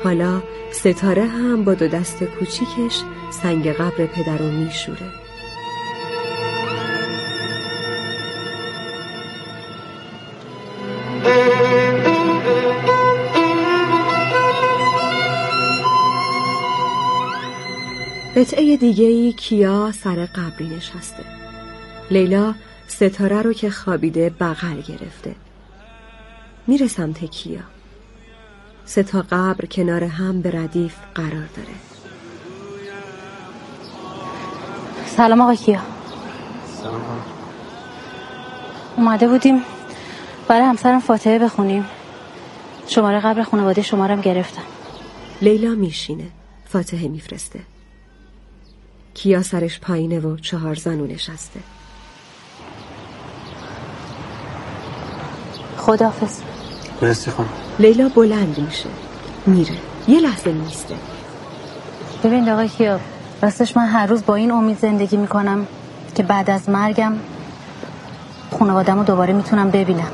حالا ستاره هم با 2 دست کوچیکش سنگ قبر پدر رو میشوره. قطعه دیگه‌ای کیا سر قبری نشسته. لیلا ستاره رو که خوابیده بغل گرفته. میره سمت کیا. 3 تا قبر کنار هم به ردیف قرار داره. سلام آقای کیا. سلام. اومده بودیم برای همسرم فاتحه بخونیم. شماره قبر خانواده شما رو هم گرفتم. لیلا میشینه، فاتحه میفرسته. کیا سرش پایینه و 4 زانو نشسته. خداحافظ. مرسی خانم. لیلا بلند میشه، میره. یه لحظه میسته. ببین آقای کیا، راستش من هر روز با این امید زندگی میکنم که بعد از مرگم خانواده‌مو دوباره میتونم ببینم.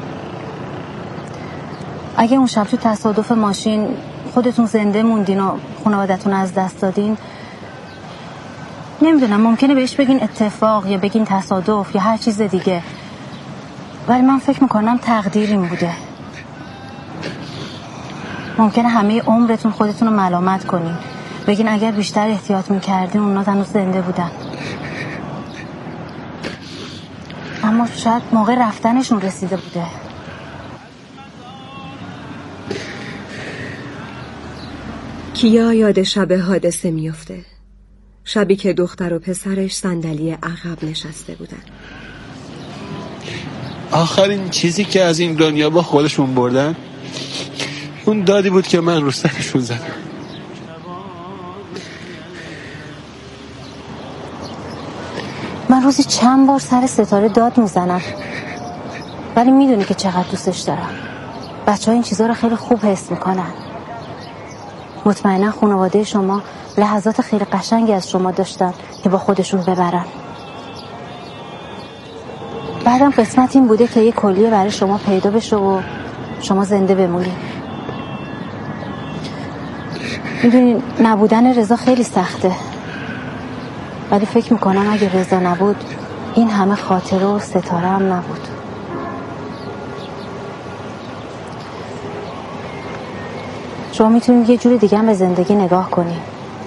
اگه اون شب تو تصادف ماشین خودتون زنده موندین و خانواده‌تون از دست دادین، نمیدونم، ممکنه بهش بگین اتفاق یا بگین تصادف یا هر چیز دیگه، ولی من فکر میکنم تقدیر این بوده. ممکنه همه عمرتون خودتون رو ملامت کنین، بگین اگر بیشتر احتیاط میکردین اونا هنوز زنده بودن، اما شاید موقع رفتنشون رسیده بوده. کیا یاد شب حادثه میفته. شبی که دختر و پسرش صندلی عقب نشسته بودن. آخرین چیزی که از این دنیا با خودشون بردن اون دادی بود که من رو سرشون زدم. من روزی چند بار سر ستاره داد میزنم، ولی میدونی که چقدر دوستش دارم. بچه ها این چیزها رو خیلی خوب حس میکنن. مطمئنا خانواده شما لحظات خیلی قشنگی از شما داشتن که با خودشون ببرن. بعدم قسمت این بوده که یه کلیه برای شما پیدا بشه و شما زنده بمونی. میدونین نبودن رضا خیلی سخته، ولی فکر میکنم اگه رضا نبود این همه خاطره و ستاره هم نبود. شما میتونید یه جور دیگه هم به زندگی نگاه کنید.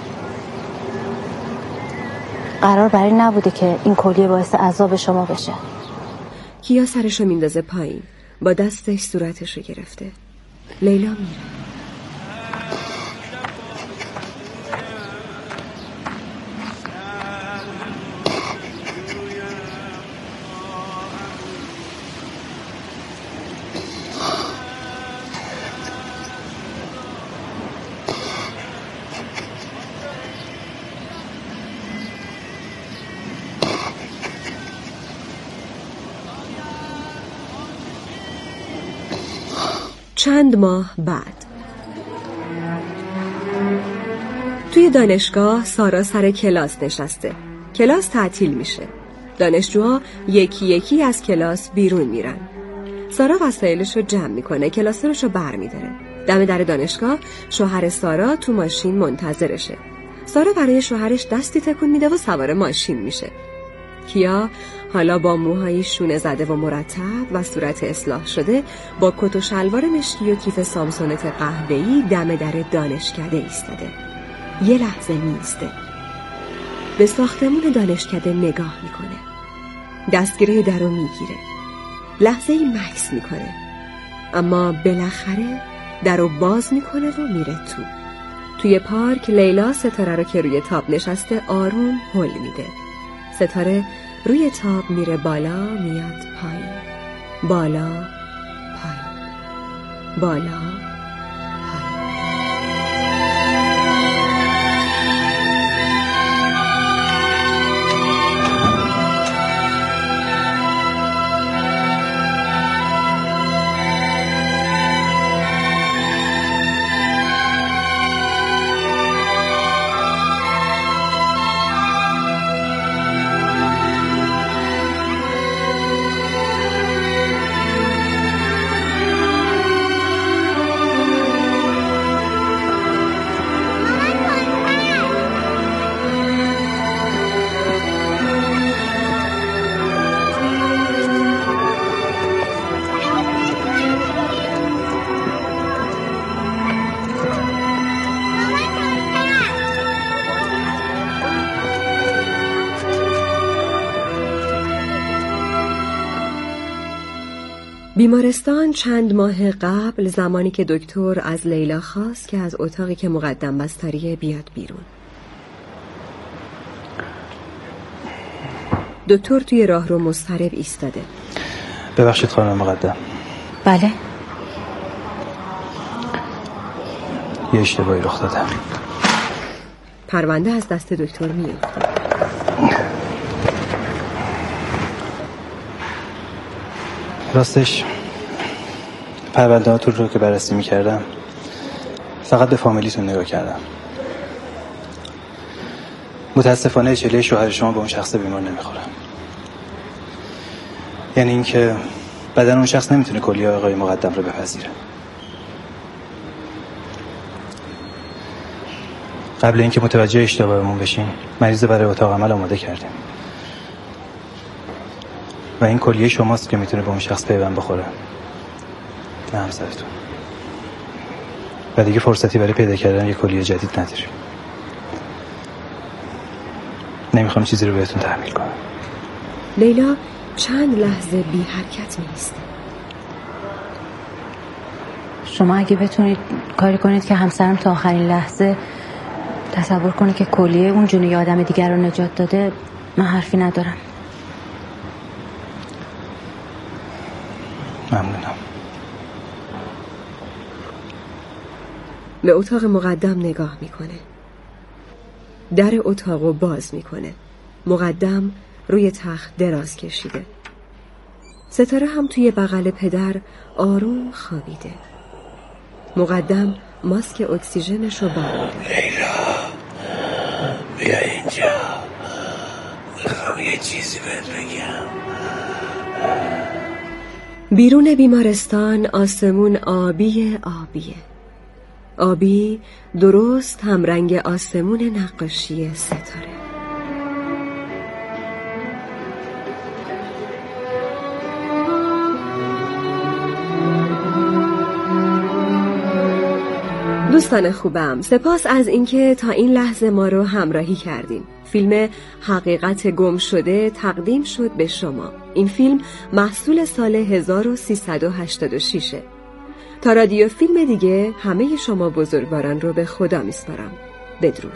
قرار برای نبوده که این کلیه باعث عذاب شما بشه. کیا سرشو میندازه پایین، با دستش صورتشو گرفته. لیلا میره. چند ماه بعد توی دانشگاه سارا سر کلاس نشسته. کلاس تعطیل میشه. دانشجوها یکی یکی از کلاس بیرون میرن. سارا وسایلش رو جمع میکنه، کلاسرش رو بر میداره. دم در دانشگاه شوهر سارا تو ماشین منتظرشه. سارا برای شوهرش دستی تکون میده و سوار ماشین میشه. کیا حالا با موهای شونه زده و مرتب و صورت اصلاح شده با کت و شلوار مشکی و کیف سامسونت قهوه‌ای دم در دانشکده ایستاده. یه لحظه میسته. به ساختمون دانشکده نگاه میکنه. دستگیره درو میگیره. لحظه ای مکث میکنه. اما بالاخره درو باز میکنه و میره تو. توی پارک لیلا ستاره رو که روی تاب نشسته آروم هل میده. ستاره روی تاب میره بالا میاد پایین، بالا پایین، بالا پایین. بیمارستان چند ماه قبل، زمانی که دکتر از لیلا خواست که از اتاقی که مقدم بستریه بیاد بیرون. دکتر توی راهرو مضطرب ایستاده. ببخشید خانم مقدم. بله. یه اشتباهی رخ داده. پرونده از دست دکتر میفته. راستش پرونده هاتون رو که بررسی میکردم فقط به فامیلیتون نگاه کردم. متاسفانه چله شوهر شما به اون شخص بیمار نمیخوره. یعنی این که بدن اون شخص نمیتونه کلیه آقای مقدم رو بپذیره. قبل اینکه متوجه اشتباهمون بشین مریض برای اتاق عمل آماده کردیم و این کلیه شماست که میتونه به اون شخص پیوند بخوره، نه همسرتون. و دیگه فرصتی برای پیدا کردن یه کلیه جدید نداریم. نمیخوام چیزی رو بهتون تحمیل کنم. لیلا چند لحظه بی حرکت می‌ایسته. شما اگه بتونید کاری کنید که همسرم تا آخرین لحظه تصور کنه که کلیه اون جون یه آدم دیگر رو نجات داده، من حرفی ندارم. ممنونم. به اتاق مقدم نگاه میکنه. در اتاقو باز میکنه. مقدم روی تخت دراز کشیده. ستاره هم توی بغل پدر آروم خوابیده. مقدم ماسک اکسیژنشو برمی‌داره. لیلا بیا اینجا، میخوام یه چیزی بهت بگم. بیرون بیمارستان آسمون آبیه. آبی درست هم رنگ آسمون نقاشی ستاره. دوستان خوبم، سپاس از اینکه تا این لحظه ما رو همراهی کردیم. فیلم حقیقت گم شده تقدیم شد به شما. این فیلم محصول سال 1386. تا رادیو فیلم دیگه همه شما بزرگواران رو به خدا میسپارم. بدرود.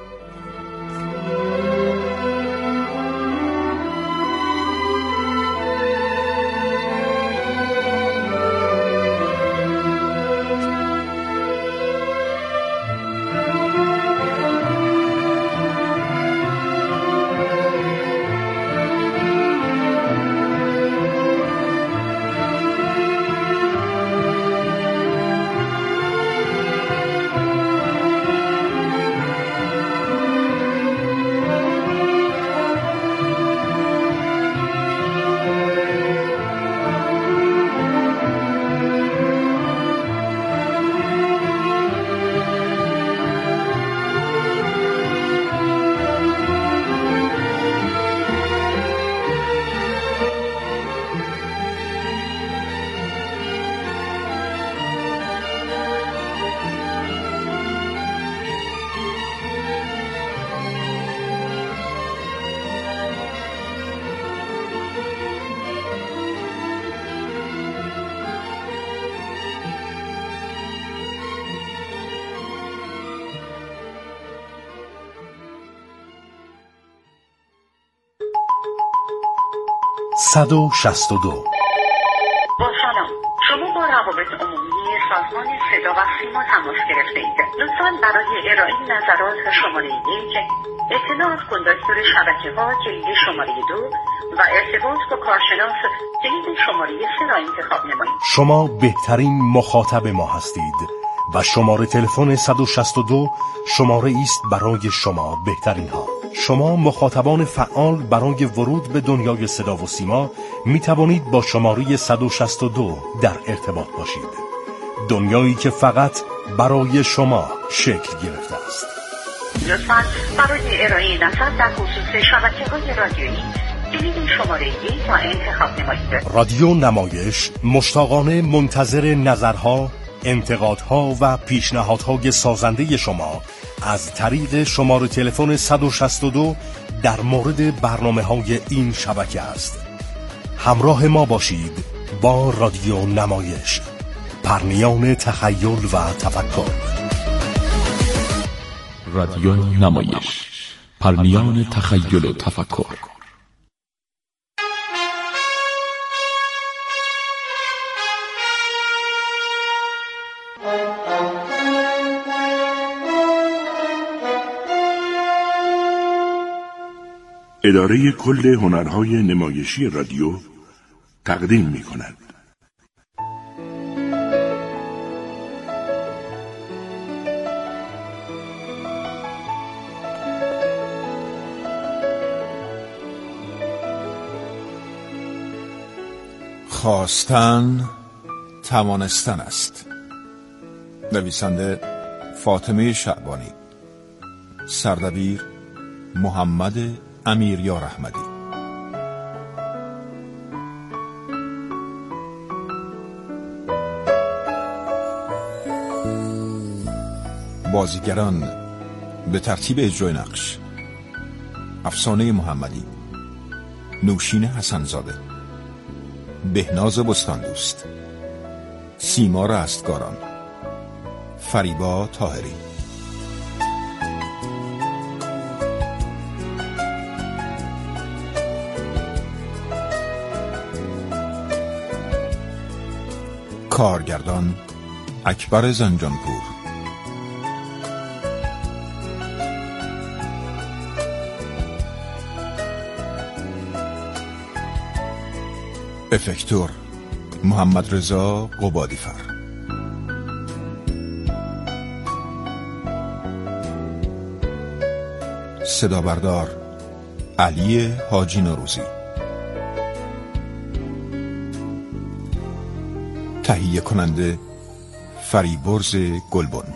با سلام، شما با روابط عمومی سازمان صدا و سیما تماس گرفته اید. لطفاً برای ارائه نظرات شماره 1، اطلاع از کندکتور شبکه‌ها کلید شماره 2 و ارتباط با کارشناس کلید شماره 3 را انتخاب نمایید. شما بهترین مخاطب ما هستید و شماره تلفن 162 شماره است برای شما بهترین ها. شما مخاطبان فعال برای ورود به دنیای صدا و سیما می توانید با شماره 162 در ارتباط باشید. دنیایی که فقط برای شما شکل گرفته است. لطفاً برای ارائه نظر در خصوص شبکه‌های رادیویی کلید شماره 1 را انتخاب نمایید. رادیو نمایش مشتاقانه منتظر نظرها، انتقادها و پیشنهادهای سازنده شما از طریق شماره تلفن 162 در مورد برنامه‌های این شبکه است. همراه ما باشید با رادیو نمایش، پرمیان تخیل و تفکر. رادیو نمایش، پرمیان تخیل و تفکر. اداره کل هنرهای نمایشی رادیو تقدیم می‌کند. خواستن توانستن است. نویسنده فاطمه شعبانی، سردبیر محمد امیریار احمدی. بازیگران به ترتیب اجرای نقش: افسانه محمدی، نوشین حسنزاده، بهناز بستاندوست، سیما رستگاران، فریبا طاهری. کارگردان اکبر زنجانپور. افکتور محمد رضا قبادیفر. صدا بردار علی حاجی نوروزی. تهیه کننده فریبرز گلبن.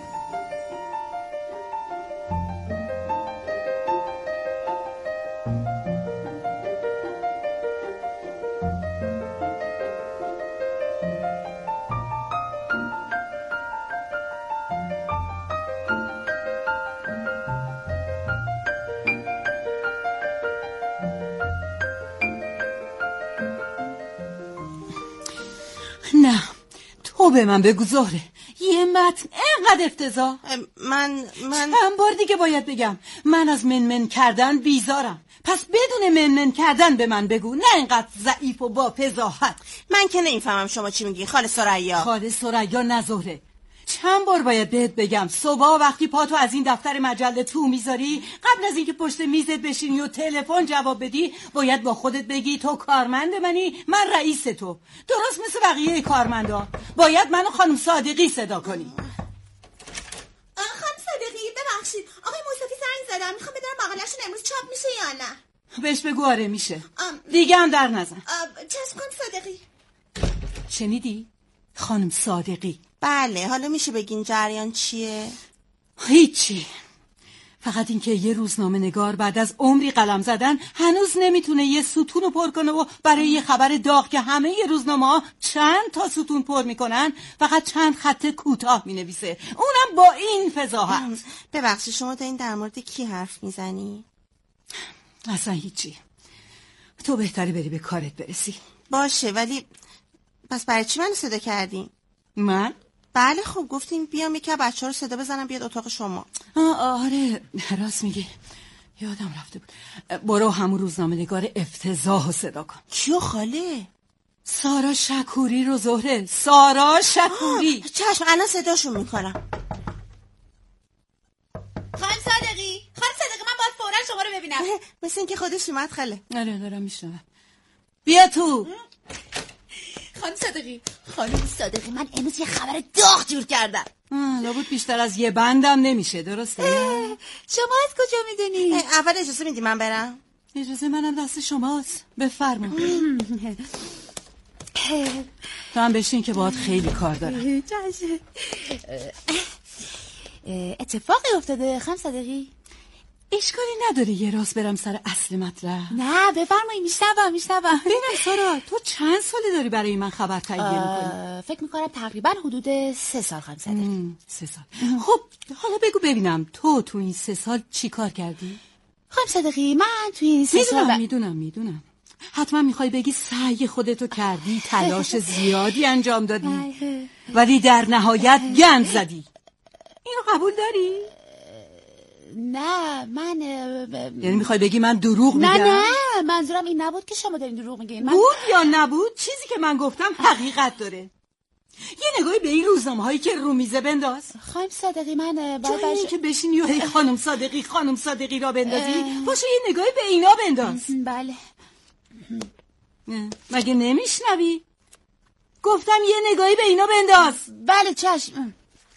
نه تو به من بگو زهره، یه متن اینقدر افتضاح. من چند بار دیگه باید بگم من از منمن کردن بیزارم، پس بدون منمن کردن به من بگو، نه اینقدر ضعیف و با فضاحت. من که نمیفهمم شما چی میگی خاله ثریا. نه زهره، چند بار باید بهت بگم صبح وقتی پاتو از این دفتر مجله تو میذاری، قبل از اینکه پشت میزت بشینی و تلفن جواب بدی، باید با خودت بگی تو کارمند منی، من رئیس تو. درست مثل بقیه کارمندا باید منو خانم صادقی صدا کنی. خانم صادقی ببخشید، آقای موسوی زنگ زدن، میخوام بدونم مقاله‌شون امروز چاپ میشه یا نه. بهش بگو آره میشه. دیگه هم در نزن. چشم خانم صادقی. شنیدی؟ خانم صادقی. بله، حالا میشه بگین جریان چیه؟ هیچی، فقط اینکه یه روزنامه نگار بعد از عمری قلم زدن هنوز نمیتونه یه ستون رو پر کنه و برای یه خبر داغ که همه یه روزنامه ها چند تا ستون پر میکنن فقط چند خط کوتاه مینویسه، اونم با این فضاحت. ببخشید شما تا این در مورد کی حرف میزنی؟ اصلا هیچی، تو بهتره بری به کارت برسی. باشه، ولی پس برای چی منو صدا کردین؟ من؟ بله خب گفتیم بیام یکی از بچه‌ها رو صدا بزنم بیاد اتاق شما. آره راست میگی، یادم رفته بود. برو همون روزنامه نگار افتضاح رو صدا کن. کیو خاله؟ سارا شکوری رو زهره، سارا شکوری. چشم الان صداشون میکنم. خانم صادقی من باید فوراً شما رو ببینم. مثل اینکه خودش اومد خاله. آره دارم میشنوم. بیا تو. خانم صادقی من امروز یه خبر داغ جور کردم. لابد بیشتر از یه بندم نمیشه، درسته؟ شما از کجا میدونی؟ اول اجازه میدی من برم؟ اجازه منم دست شماست، بفرما. تو هم بشین که باهات خیلی کار دارم. اتفاقی افتاده خانم صادقی؟ اشکالی نداره یه راست برم سر اصل مطلب؟ نه بفرمایید، میشنوم. ببین سارا، تو چند ساله داری برای من خبر تهیه میکنی؟ فکر میکنم تقریبا حدود 3 سال خانم صادقی. 3 سال. خب حالا بگو ببینم تو این 3 سال چی کار کردی؟ خانم صادقی من تو این 3 سال میدونم حتما میخوای بگی سعی خودتو کردی، تلاش زیادی انجام دادی، ولی در نهایت گند زدی. اینو قبول داری؟ نه من یعنی میخوای بگی من دروغ میگم؟ نه منظورم این نبود که شما دارین دروغ میگین. بود یا نبود، چیزی که من گفتم حقیقت داره. یه نگاهی به این روزنامه هایی که رو میزه بنداز. خانم صادقی من جای این که بشینی و هی خانم صادقی را بندازی، باشه یه نگاهی به اینا بنداز. بله. مگه نمیشنوی؟ گفتم یه نگاهی به اینا بنداز. بله چشم.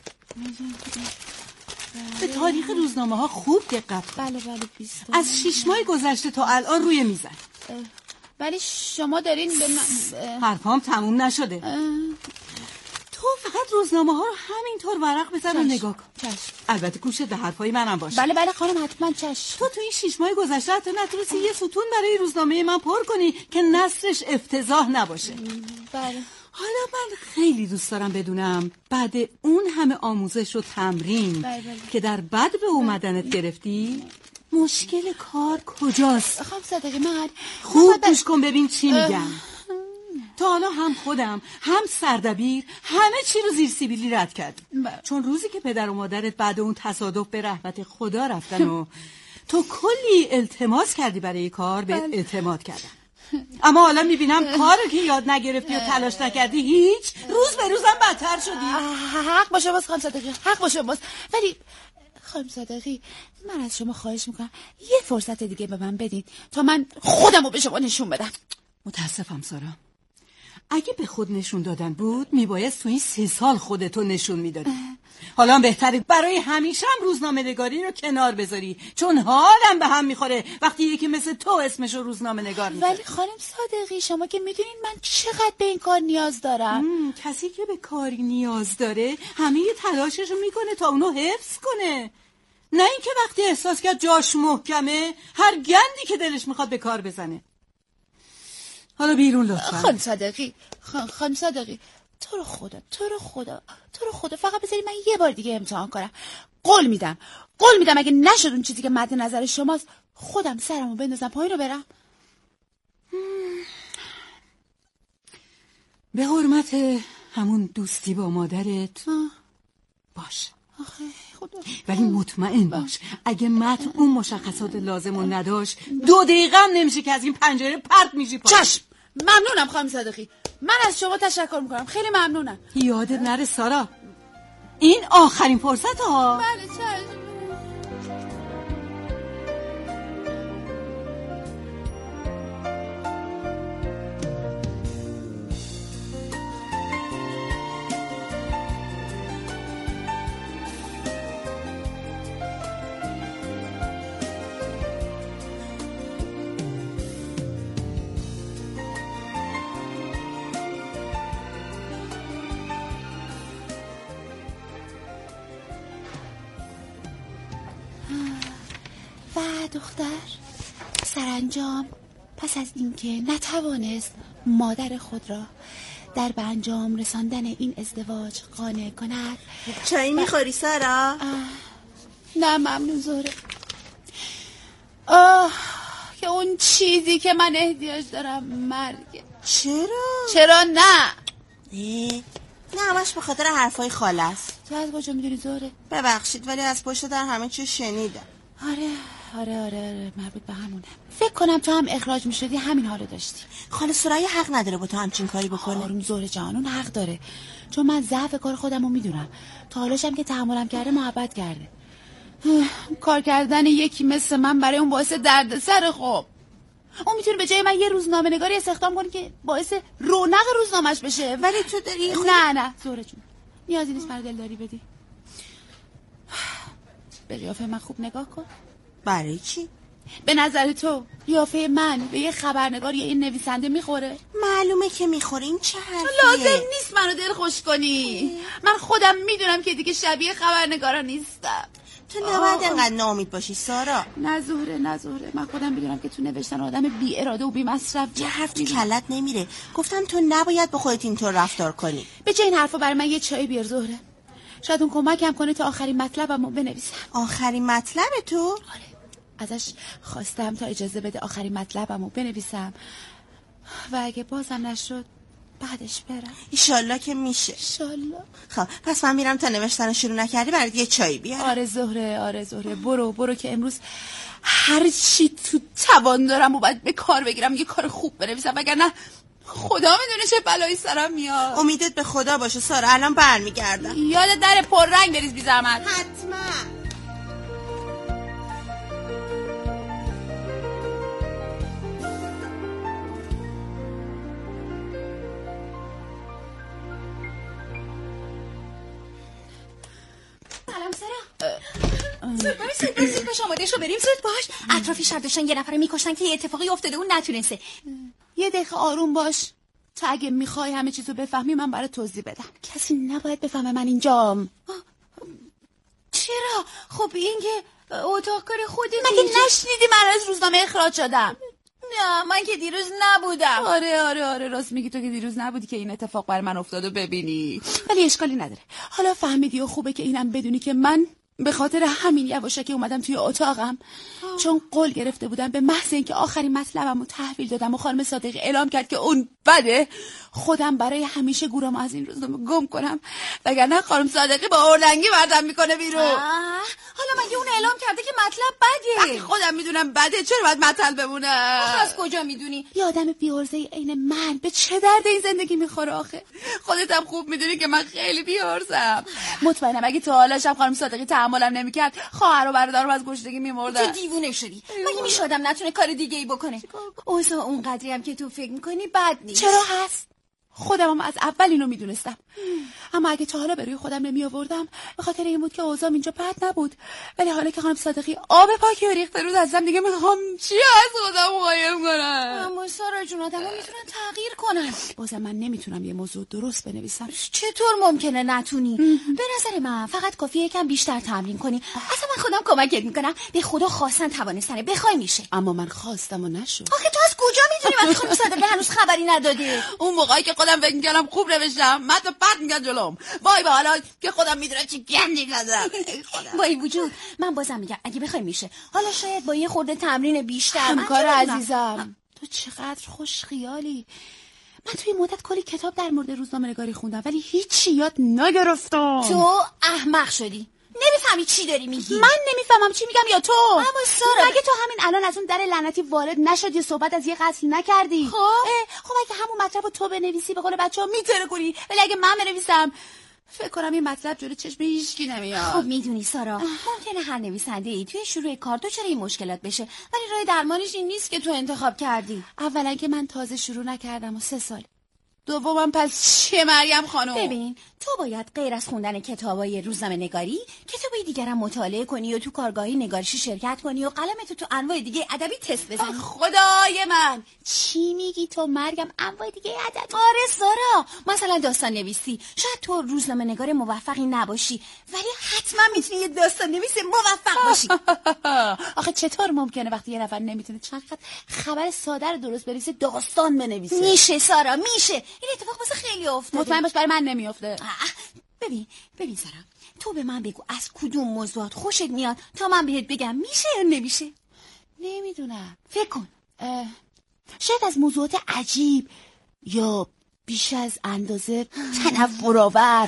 به تاریخ روزنامه ها خوب دقت کن. بله 20. از 6 ماه گذشته تا الان روی میزن. ولی شما دارین به من حرفام تموم نشده. تو فقط روزنامه ها رو همینطور ورق بزن و نگاه کن. البته گوشت به حرفای منم باشه. بله خانم حتما چشم. تو این 6 ماه گذشته حتی نتونستی یه ستون برای روزنامه من پر کنی که نثرش افتضاح نباشه. بله. حالا من خیلی دوست دارم بدونم بعد اون همه آموزش و تمرین که در بد به اومدنت گرفتی، مشکل کار کجاست؟ خانم صادقی من خوب گوش کن ببین چی میگم. تا حالا هم خودم هم سردبیر همه چی رو زیر سیبیلی رد کرد، چون روزی که پدر و مادرت بعد اون تصادف به رحمت خدا رفتن و تو کلی التماس کردی برای کار، به اعتماد کردم. اما حالا میبینم کاری که یاد نگرفتی و تلاش نکردی هیچ، روز به روزم بدتر شدی. حق باشه باز خانم صادقی، حق باشه باز. ولی خانم صادقی من از شما خواهش میکنم یه فرصت دیگه به من بدین تا من خودمو به شما نشون بدم. متاسفم سارا، اگه به خود نشون دادن بود میبایست تو این 3 سال خودتو نشون میدادی. حالا بهتره برای همیشه هم روزنامه نگاری رو کنار بذاری، چون حالم به هم میخوره وقتی یکی مثل تو اسمشو روزنامه نگار میذاره. ولی خانم صادقی شما که میدونین من چقدر به این کار نیاز دارم. کسی که به کاری نیاز داره همه تلاشش رو میکنه تا اونو حفظ کنه، نه اینکه وقتی احساس کرد جاش محکمه هر گندی که دلش میخواد به کار بزنه. حالا بیرون لطفا. خانم صادقی تو رو خدا فقط بذاری من یه بار دیگه امتحان کنم. قول میدم اگه نشد اون چیزی که مد نظر شماست خودم سرمو بندازم پایین رو برم. به حرمت همون دوستی با مادرت باش. ولی مطمئن باش اگه متن اون مشخصات لازم رو نداشت 2 دقیقه هم نمیشه که از این پنجره پرت میشی پایین. چشم. ممنونم خانم صادقی، من از شما تشکر میکنم، خیلی ممنونم. یادت نره سارا، این آخرین فرصت ها. بله چشم. دختر سرانجام پس از اینکه نتوانست مادر خود را در به انجام رساندن این ازدواج قانع کند. چایی میخوری سارا؟ نه ممنون زهره. که اون چیزی که من احتیاج دارم مرگ. چرا نه همش به خاطر حرفای خاله است. تو از کجا میدونی زهره؟ ببخشید ولی از پشت در همه چیو شنیدم. آره مربوط به همونه. فکر کنم تو هم اخراج میشدی همین حالو داشتی. خاله سرای حق نداره با تو همچین کاری بکنه. آروم زهره جان، اون حق داره، چون من ضعف کار خودمو میدونم. تا حالاشم که تحملم کرده محبت کرده. کار کردن یکی مثل من برای اون باعث دردسر. خب اون میتونه به جای من یه روزنامه نگاری استخدام کنه که باعث رونق روزنامه‌اش بشه. ولی تو داری نه زهره جون نیازی نیست برای دلداری بدی. به قیافه من خوب نگاه کن. برای چی؟ به نظر تو قیافه من به یه خبرنگار یا این نویسنده میخوره؟ معلومه که میخوره. این چه حرفیه؟ لازم نیست منو دل خوش کنی. من خودم میدونم که دیگه شبیه خبرنگارا نیستم. تو نباید انقدر ناامید باشی سارا. نه زهره من خودم میدونم که تو نوشتن آدم بی اراده و بی مصرف. یه حرف تو کلت نمیره. گفتم تو نباید با خودت اینطور رفتار کنی. به جای این حرفا برای من یه چای بیار زهره. شاید اون کمکم کنه تا آخرین مطلبمو بنویسم. آخرین مطلب تو؟ آره. ازش خواستم تا اجازه بده آخرین مطلبمو بنویسم. و اگه بازم نشد بعدش برم. ایشالله که میشه. ایشالله. خب پس من میرم تا نوشتن شروع نکردی برات یه چای بیارم. آره زهره برو که امروز هر چی تو توان دارم و باید به کار بگیرم، یه کار خوب بنویسم، وگرنه خدا میدونه چه بلایی سرم میاد. امیدت به خدا باشه سارا، الان برمیگردم. یادت نره پررنگ بریز بی زحمت. حتما. سلام سارا. زود باش آماده شو بریم. زود باش. اطرافی شب داشتن یه نفر میکشتن که یه اتفاقی افتاده اون نتونسته. یه دقیقه آروم باش تا اگه میخوای همه چیزو بفهمی من برای توضیح بدم. کسی نباید بفهمه من اینجام. چرا؟ خب این که اتاق کار خودت مگه نشنیدی من از روزنامه اخراج شدم؟ نه من که دیروز نبودم. آره راست میگی، تو که دیروز نبودی که این اتفاق بر من افتاد و ببینی. ولی اشکالی نداره، حالا فهمیدی و خوبه که اینم بدونی که من به خاطر همین یواشکی اومدم توی اتاقم، چون قول گرفته بودم به محض اینکه آخرین مطلبمو تحویل دادم و خانم صادقی اعلام کرد که اون بده، خودم برای همیشه گورمو از این روزنامه گم کنم، وگرنه خانم صادقی با اردنگی بردم میکنه بیرون. حالا مگه اون اعلام کرده که مطلب بده؟ خودم میدونم بده، چرا باید مطلب بمونه؟ از کجا میدونی؟ یه آدم بی‌عرضه عین من به چه درد این زندگی میخوره آخه؟ خودت هم خوب میدونی که من خیلی بی‌عرضم. مطمئنم اگه تو حالاشم خانم صادقی تحملم نمیکرد، خواهر و برادرم از گشنگی میمردن. تو دیوونه شدی. مگه میشه آدم نتونه کار دیگه ای بکنه؟ اوضاع اونقدری هم که تو فکر میکنی بد نیست. چرا هست؟ خودم هم از اول اینو میدونستم، اما اگه تا حالا به روی خودم نمی آوردم به خاطر این بود که اوضاع اینجا بد نبود. ولی حالا که خانم صادقی آب پاکی ریخته رو ازم، دیگه میخوام چی از خودم قایم کنم؟ اما سارا جون آدم‌ها میتونن تغییر کنن. بازم من نمیتونم یه موضوع درست بنویسم. چطور ممکنه نتونی؟ به نظر من فقط کافیه یکم بیشتر تمرین کنی. اصلا من خودم کمکت میکنم. به خدا خواستن توانستنه، بخوای میشه. اما من خواستم و نشد. آخه تو از کجا میدونی وقتی خانم صادقی هنوز خبری نداده؟ اون موقعی که خودم فکر می‌کردم خوب نوشتم، متن پرت می‌کرد جلوم. وای به حالا که خودم میدونم چی گندی کردم. با این وجود من بازم میگم اگه بخوای میشه. حالا شاید با یه خورده تمرین بیشتر. همکار عزیزم، تو چقدر خوش خیالی. من توی مدت کلی کتاب در مورد روزنامه‌نگاری خوندم ولی هیچی یاد نگرفتم. تو احمق شدی. نمیفهمی چی داری میگی؟ من نمیفهمم چی میگم یا تو؟ اما سارا مگه تو همین الان از اون در لعنتی وارد نشدی، صحبت از یه قتل نکردی؟ خب اگه همون مطلب رو تو بنویسی به قول بچه‌ها میتره کنی، ولی اگه من بنویسم فکر کنم این مطلب جلوی چشم هیچکی نمیاد. خب میدونی سارا، ممکنه هر نویسنده‌ای توی شروع کار دچار این مشکلات بشه، ولی راه درمانش این نیست که تو انتخاب کردی. اولا که من تازه شروع نکردم و 3 سال. دوما پس چه مریم خانم؟ ببین تو باید غیر از خوندن کتابای روزنامه نگاری کتابای دیگر هم مطالعه کنی و تو کارگاهی نگارشی شرکت کنی و قلمتو تو انواع دیگه ادبی تست بزنی. خدای من چی میگی تو مریم؟ انواع دیگه ادبی؟ آره سارا، مثلا داستان نویسی. شاید تو روزنامه نگار موفقی نباشی ولی حتما میتونی یه داستان نویس موفق باشی. آخه چطور ممکنه وقتی یه نفر نمیتونه چند خط خبر ساده رو درست بنویسه داستان بنویسه؟ میشه سارا، میشه. این اتفاق واسه خیلی افتاده. مطمئن باش برای من نمیافته. ببین سارا، تو به من بگو از کدوم موضوعات خوشت میاد تا من بهت بگم میشه یا نمیشه. نمیدونم، فکر کن. شاید از موضوعات عجیب یا بیش از اندازه تنفرآور.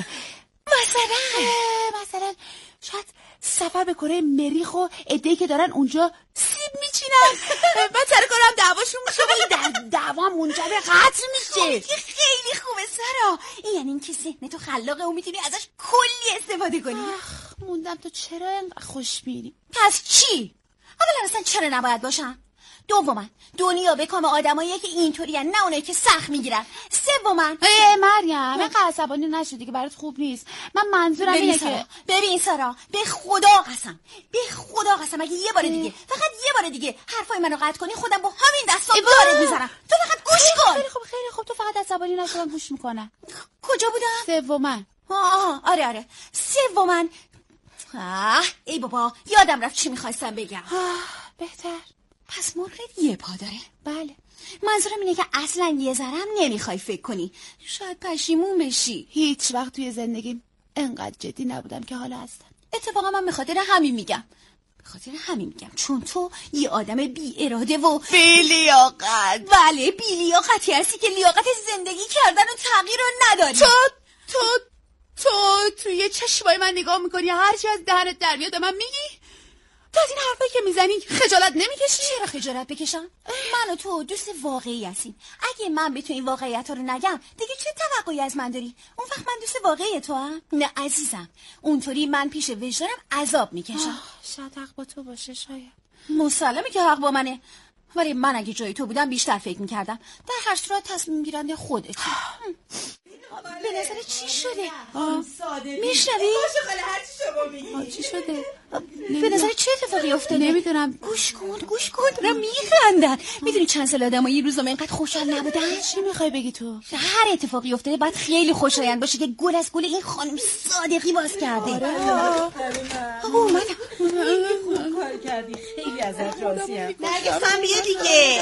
مثلا شاید سفر به کره مریخ و عده‌ای که دارن اونجا سیب میچینن من سر کارم دعواشون میشه و این در دعوا منجر به قتل میشه. خیلی خوبه سارا. این یعنی این که ذهن تو خلاقه و میتونی ازش کلی استفاده کنی. موندم تو چرا اینقدر خوشبینی؟ پس چی؟ اولا اصلا چرا نباید باشن؟ دوما دنیا به کام آدمایی که اینطوریه، نه اونایی که سخت میگیرن. سوما مریم اینقدر عصبانی نشدی که برات خوب نیست. من منظورم اینه که ببین سارا، به خدا قسم اگه یه بار دیگه، فقط یه بار دیگه حرفای منو قطع کنی خودم با همین دستام دارت میزنم. تو فقط گوش کن. خیلی خوب تو فقط عصبانی نشو، من گوش میکنم. کجا بودم؟ سوما. آره سوما. ای بابا یادم رفت چی میخواستم بگم. بهتر. پس مرغت یه پا داره؟ بله. منظورم اینه که اصلا یه ذرم نمیخوای فکر کنی. شاید پشیمون بشی. هیچ وقت توی زندگیم انقدر جدی نبودم که حالا هستم. اتفاقا من به خاطر همین میگم. خاطر همین میگم چون تو یه آدم بی اراده و بی لیاقت. بله بی لیاقتی هستی که لیاقت زندگی کردن و تغییر رو نداری. تو توی چشمای من نگاه میکنی، هرچی از دهنت در میاد من میگی؟ تو از این حرفایی که میزنی خجالت نمیکشی؟ چرا خجالت بکشم؟ من و تو دوست واقعی هستیم. اگه من به تو این واقعیت ها رو نگم دیگه چه توقعی از من داری؟ اون وقت من دوست واقعی تو هم؟ نه عزیزم، اونطوری من پیش وجدانم عذاب میکشم. شاید حق با تو باشه، شاید. مسلمه که حق با منه، ولی من اگه جای تو بودم بیشتر فکر میکردم. در هر صورت تصمیم گیرنده خودتی. به نظر چی شده؟ میشنوی؟ چی شده؟ به نظر چه اتفاقی افتاده؟ نمیدونم. گوش کن دارم میخندن. میدونی چند سال آدم ها یه روز اینقدر خوشحال نبودن؟ چی میخوای بگی تو؟ هر اتفاقی افتاده باید خیلی خوشایند باشه که گل از گل این خانم صادقی باز کرده. اومدم. خوب کار کردی، خیلی ازت راضیم. نرگسم بیا دیگه.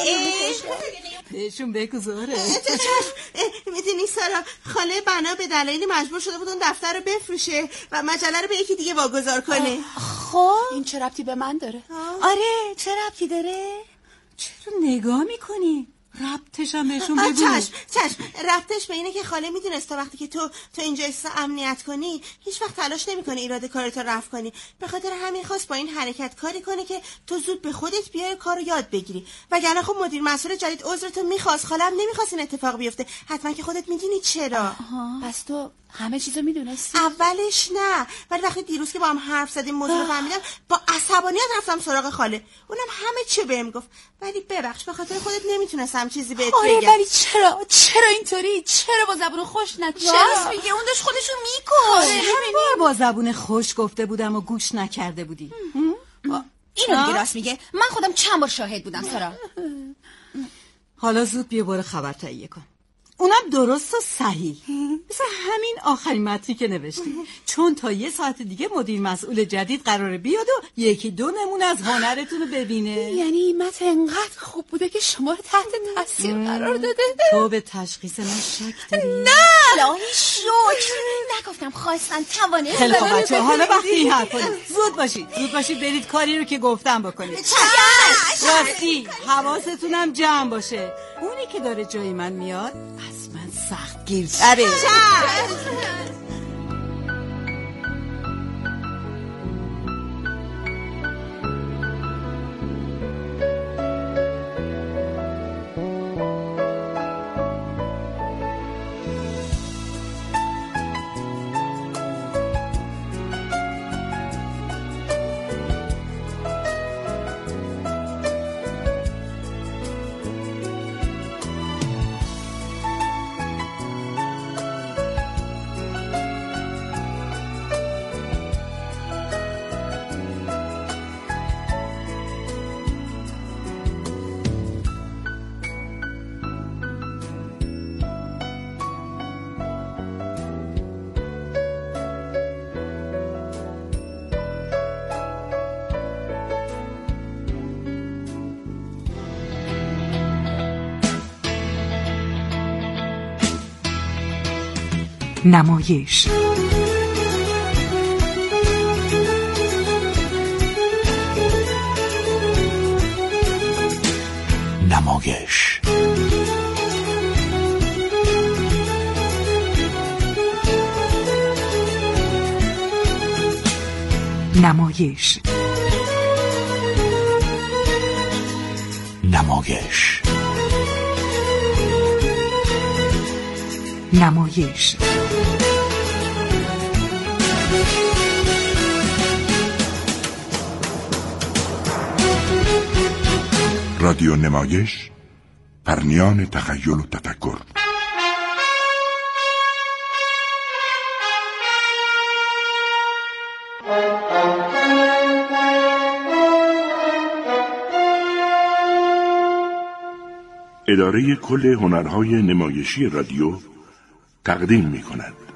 بهشون بگو زهره. میدونی سارا، خاله بنا به دلایلی مجبور شده بود اون دفتر رو بفروشه و مجله رو به یکی دیگه واگذار کنه. خب این چه ربطی به من داره؟ آره چه ربطی داره؟ چرا نگاه میکنی؟ ربطش هم بهشون بگو. چشم ربطش به اینه که خاله میدونست تا وقتی که تو اینجا احساس امنیت کنی هیچ وقت تلاش نمیکنه ایراد کارتو رفع کنی. به خاطر همین خواست با این حرکت کاری کنه که تو زود به خودت بیای کارو یاد بگیری. وگرنه خب مدیر مسئول جدید عذرتو میخواست، خاله هم نمیخواست این اتفاق بیفته. حتما که خودت میدونی چرا. پس تو همه چیزو میدونستی؟ اولش نه، ولی وقتی دیروز که با هم حرف زدیم موضوع رو فهمیدم با عصبانیت رفتم سراغ خاله. اونم همه چی بهم گفت. ولی ببخش به خاطر خودت نمیتونستم چیزی بهت بگم. ولی چرا اینطوری؟ چرا با زبون خوش چرا میگه اون داشت خودشو میکن؟ همین بار با زبون خوش گفته بودم و گوش نکرده بودی. اینو دیگه راست میگه. من خودم چند بار شاهد بودم سارا. حالا زود بیا برو خبر تهیه کن، اونم درست و صحیح، مثل همین آخرین متنی که نوشتی. چون تا یه ساعت دیگه مدیر مسئول جدید قراره بیاد و یکی دو نمونه از هنرتون رو ببینه. یعنی متن انقدر خوب بوده که شما رو تحت تاثیر قرار داده؟ تو به تشخیص من شک داری؟ نه الهی شکر، نگفتم خواستن توانه. خیلی خوب بچه، حالا وقتی این حرف کنید زود باشید برید کاری رو که گفتم بکنید. راستی حواستونم جمع باشه، اونی که داره جای من میاد از من سخت گیرتره. نمایش. نمایش. نمایش. نمایش. نمایش. رادیو نمایش، پرنیان تخیل و تفکر. اداره کل هنرهای نمایشی رادیو تقدیم می کند.